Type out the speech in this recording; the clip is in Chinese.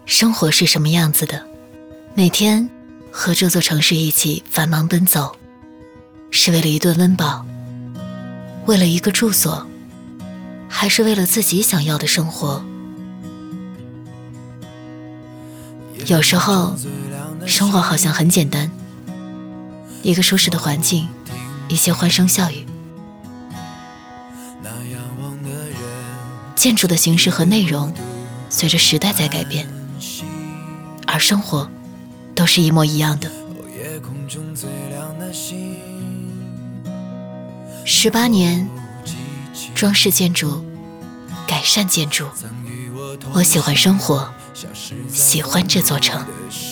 生活是什么样子的？每天和这座城市一起繁忙奔走，是为了一顿温饱，为了一个住所，还是为了自己想要的生活？有时候生活好像很简单，一个舒适的环境，一些欢声笑语，建筑的形式和内容随着时代在改变，而生活都是一模一样的。18年，装饰建筑，改善建筑，我喜欢生活，喜欢这座城。